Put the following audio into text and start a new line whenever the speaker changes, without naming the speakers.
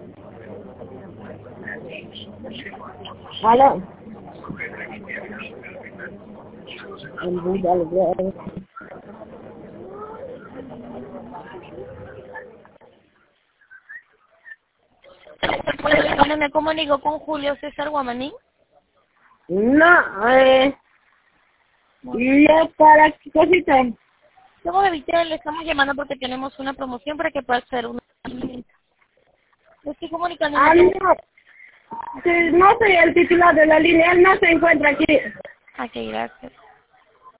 Aló.
Bueno, me comunico con Julio César Guamaní.
No, ¿y para qué cosita?
Somos de Vitel, le estamos llamando porque tenemos una promoción para que pueda hacer una... Le estoy comunicando...
Ah, no. Sí, no soy el titular de la línea, él no se encuentra aquí.
Ok, gracias.